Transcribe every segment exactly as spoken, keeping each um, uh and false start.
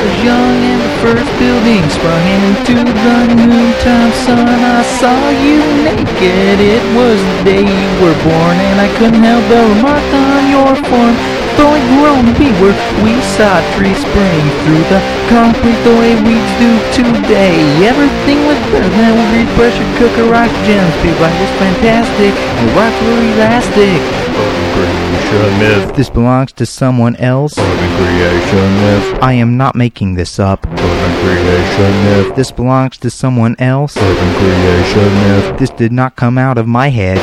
was young and the first building sprung into the noontime sun. I saw you naked, it was the day you were born, and I couldn't help but remark on your form. Though it grown to be where we saw trees spring through the concrete the way weeds do today. Everything was better than we read pressure cooker rock gems. People like was fantastic, and rocks were elastic. Urban creation myth. This belongs to someone else. Urban creation myth. I am not making this up. Urban creation myth. This belongs to someone else. Urban creation myth. This did not come out of my head.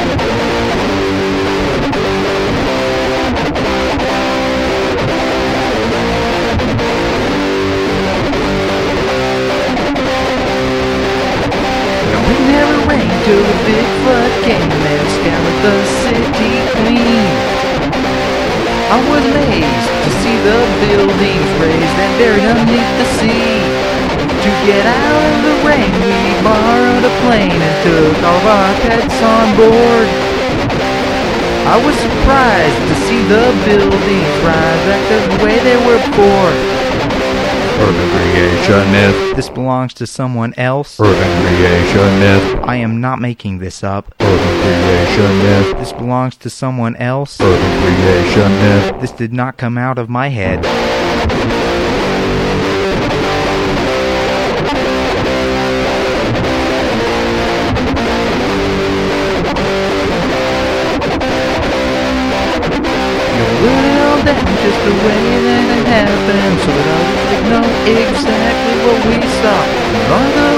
Till the big flood came and scoured the city clean. I was amazed to see the buildings raised and buried underneath the sea. To get out of the rain, we borrowed a plane and took all of our pets on board. I was surprised to see the buildings rise back the way they were before. Urban creation myth. This belongs to someone else. Urban creation myth. I am not making this up. Urban creation myth. This belongs to someone else. Urban creation myth. This did not come out of my head. Well, that's just the way that it happened, so that I would know exactly what we saw. On the